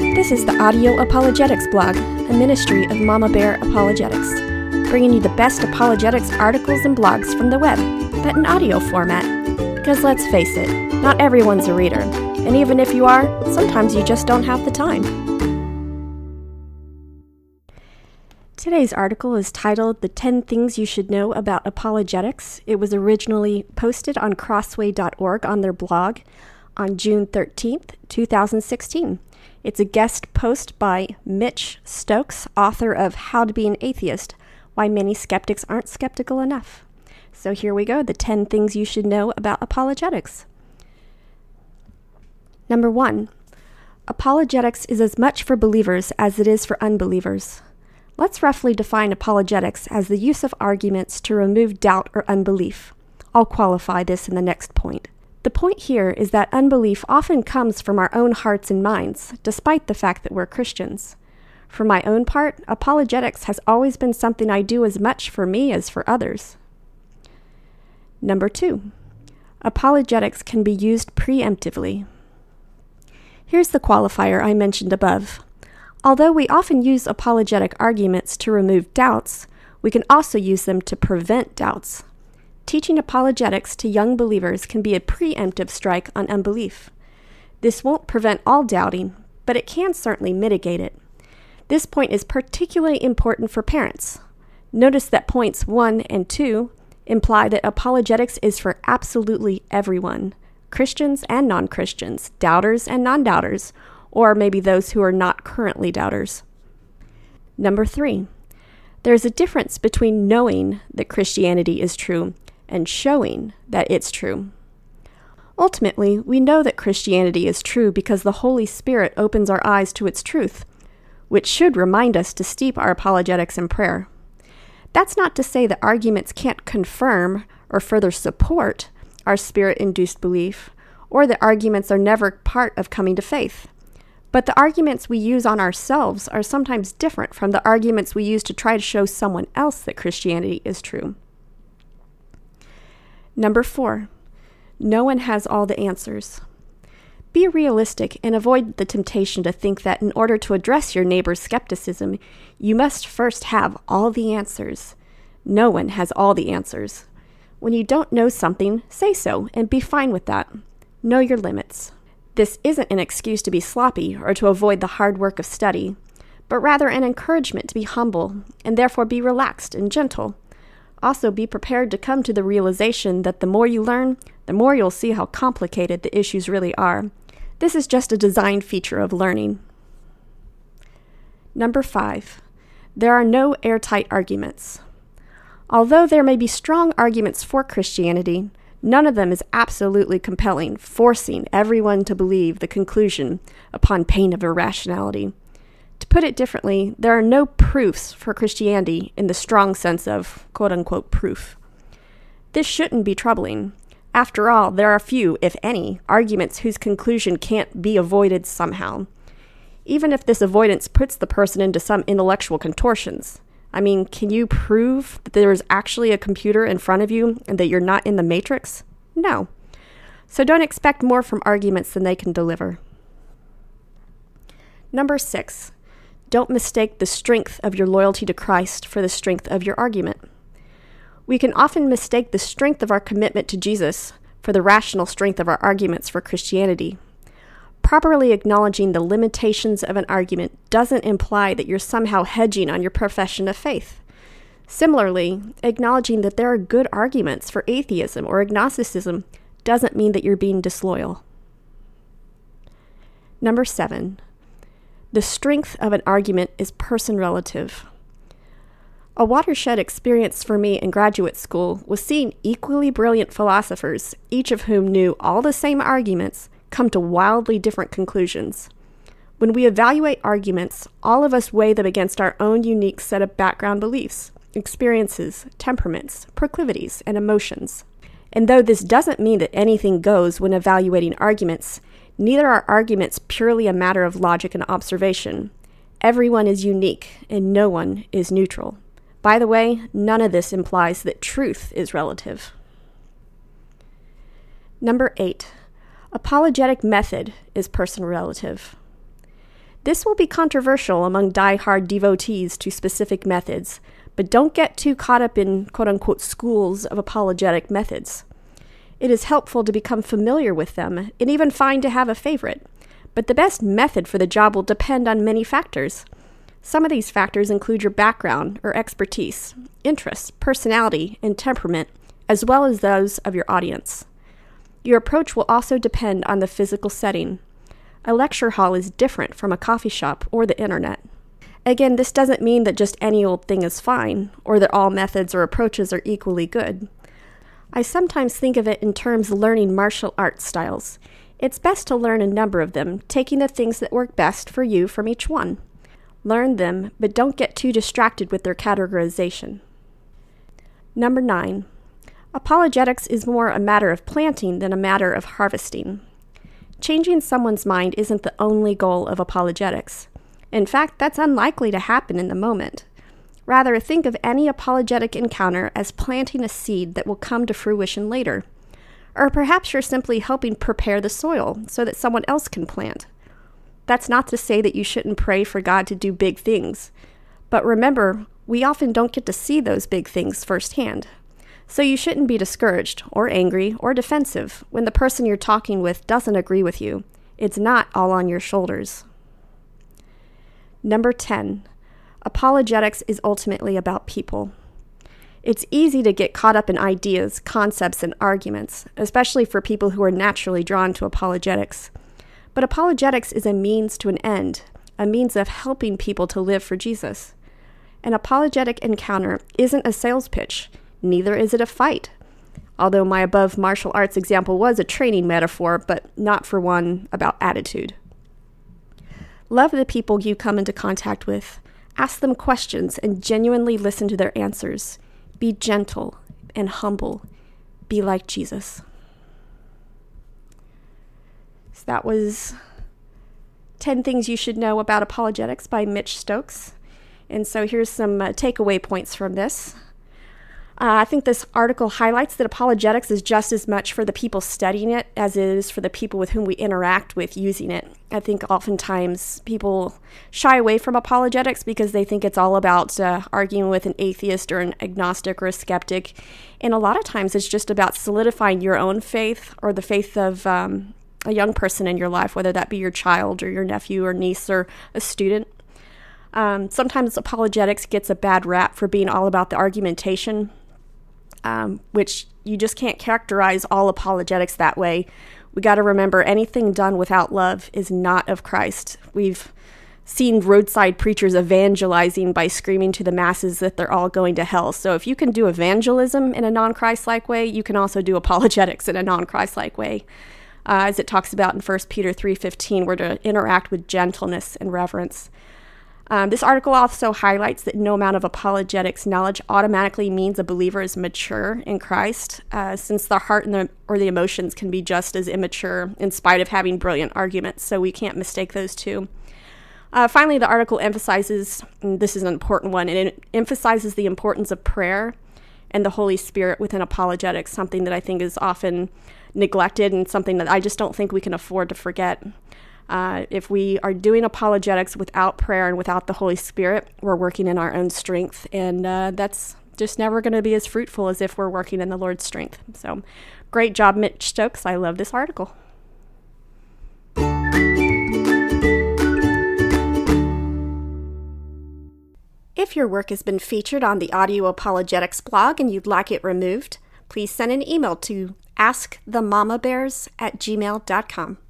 This is the Audio Apologetics blog, a ministry of Mama Bear Apologetics, bringing you the best apologetics articles and blogs from the web, but in audio format. Because let's face it, not everyone's a reader, and even if you are, sometimes you just don't have the time. Today's article is titled The 10 Things You Should Know About Apologetics. It was originally posted on crossway.org on their blog on June 13th, 2016. It's a guest post by Mitch Stokes, author of How to Be an Atheist, Why Many Skeptics Aren't Skeptical Enough. So here we go, the 10 things you should know about apologetics. Number 1, apologetics is as much for believers as it is for unbelievers. Let's roughly define apologetics as the use of arguments to remove doubt or unbelief. I'll qualify this in the next point. The point here is that unbelief often comes from our own hearts and minds, despite the fact that we're Christians. For my own part, apologetics has always been something I do as much for me as for others. Number 2, apologetics can be used preemptively. Here's the qualifier I mentioned above. Although we often use apologetic arguments to remove doubts, we can also use them to prevent doubts. Teaching apologetics to young believers can be a preemptive strike on unbelief. This won't prevent all doubting, but it can certainly mitigate it. This point is particularly important for parents. Notice that points 1 and 2 imply that apologetics is for absolutely everyone, Christians and non-Christians, doubters and non-doubters, or maybe those who are not currently doubters. Number 3, there's a difference between knowing that Christianity is true and showing that it's true. Ultimately, we know that Christianity is true because the Holy Spirit opens our eyes to its truth, which should remind us to steep our apologetics in prayer. That's not to say that arguments can't confirm or further support our Spirit-induced belief, or that arguments are never part of coming to faith. But the arguments we use on ourselves are sometimes different from the arguments we use to try to show someone else that Christianity is true. Number 4, no one has all the answers. Be realistic and avoid the temptation to think that in order to address your neighbor's skepticism, you must first have all the answers. No one has all the answers. When you don't know something, say so and be fine with that. Know your limits. This isn't an excuse to be sloppy or to avoid the hard work of study, but rather an encouragement to be humble and therefore be relaxed and gentle. Also, be prepared to come to the realization that the more you learn, the more you'll see how complicated the issues really are. This is just a design feature of learning. Number 5, there are no airtight arguments. Although there may be strong arguments for Christianity, none of them is absolutely compelling, forcing everyone to believe the conclusion upon pain of irrationality. To put it differently, there are no proofs for Christianity in the strong sense of quote-unquote proof. This shouldn't be troubling. After all, there are few, if any, arguments whose conclusion can't be avoided somehow, even if this avoidance puts the person into some intellectual contortions. I mean, can you prove that there is actually a computer in front of you and that you're not in the Matrix? No. So don't expect more from arguments than they can deliver. Number 6, don't mistake the strength of your loyalty to Christ for the strength of your argument. We can often mistake the strength of our commitment to Jesus for the rational strength of our arguments for Christianity. Properly acknowledging the limitations of an argument doesn't imply that you're somehow hedging on your profession of faith. Similarly, acknowledging that there are good arguments for atheism or agnosticism doesn't mean that you're being disloyal. Number 7, the strength of an argument is person relative. A watershed experience for me in graduate school was seeing equally brilliant philosophers, each of whom knew all the same arguments, come to wildly different conclusions. When we evaluate arguments, all of us weigh them against our own unique set of background beliefs, experiences, temperaments, proclivities, and emotions. And though this doesn't mean that anything goes when evaluating arguments, neither are arguments purely a matter of logic and observation. Everyone is unique, and no one is neutral. By the way, none of this implies that truth is relative. Number 8, apologetic method is person relative. This will be controversial among die-hard devotees to specific methods, but don't get too caught up in quote-unquote schools of apologetic methods. It is helpful to become familiar with them, and even fine to have a favorite, but the best method for the job will depend on many factors. Some of these factors include your background or expertise, interests, personality, and temperament, as well as those of your audience. Your approach will also depend on the physical setting. A lecture hall is different from a coffee shop or the internet. Again, this doesn't mean that just any old thing is fine, or that all methods or approaches are equally good. I sometimes think of it in terms of learning martial arts styles. It's best to learn a number of them, taking the things that work best for you from each one. Learn them, but don't get too distracted with their categorization. Number 9. Apologetics is more a matter of planting than a matter of harvesting. Changing someone's mind isn't the only goal of apologetics. In fact, that's unlikely to happen in the moment. Rather, think of any apologetic encounter as planting a seed that will come to fruition later. Or perhaps you're simply helping prepare the soil so that someone else can plant. That's not to say that you shouldn't pray for God to do big things. But remember, we often don't get to see those big things firsthand. So you shouldn't be discouraged, or angry, or defensive when the person you're talking with doesn't agree with you. It's not all on your shoulders. Number 10. Apologetics is ultimately about people. It's easy to get caught up in ideas, concepts, and arguments, especially for people who are naturally drawn to apologetics. But apologetics is a means to an end, a means of helping people to live for Jesus. An apologetic encounter isn't a sales pitch, neither is it a fight. Although my above martial arts example was a training metaphor, but not for one about attitude. Love the people you come into contact with. Ask them questions and genuinely listen to their answers. Be gentle and humble. Be like Jesus. So that was 10 Things You Should Know About Apologetics by Mitch Stokes. And so here's some takeaway points from this. I think this article highlights that apologetics is just as much for the people studying it as it is for the people with whom we interact with using it. I think oftentimes people shy away from apologetics because they think it's all about arguing with an atheist or an agnostic or a skeptic. And a lot of times it's just about solidifying your own faith or the faith of a young person in your life, whether that be your child or your nephew or niece or a student. Sometimes apologetics gets a bad rap for being all about the argumentation, which you just can't characterize all apologetics that way. We got to remember anything done without love is not of Christ. We've seen roadside preachers evangelizing by screaming to the masses that they're all going to hell. So if you can do evangelism in a non-Christ-like way, you can also do apologetics in a non-Christ-like way. As it talks about in 1 Peter 3:15, we're to interact with gentleness and reverence. This article also highlights that no amount of apologetics knowledge automatically means a believer is mature in Christ, since the heart and the emotions can be just as immature in spite of having brilliant arguments, so we can't mistake those two. Finally, the article emphasizes, and this is an important one, it emphasizes the importance of prayer and the Holy Spirit within apologetics, something that I think is often neglected and something that I just don't think we can afford to forget. If we are doing apologetics without prayer and without the Holy Spirit, we're working in our own strength, and that's just never going to be as fruitful as if we're working in the Lord's strength. So, great job, Mitch Stokes. I love this article. If your work has been featured on the Audio Apologetics blog and you'd like it removed, please send an email to askthemamabears@gmail.com.